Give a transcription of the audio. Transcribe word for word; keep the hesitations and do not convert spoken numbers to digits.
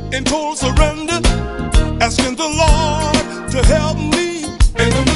in total surrender, asking the Lord to help me in the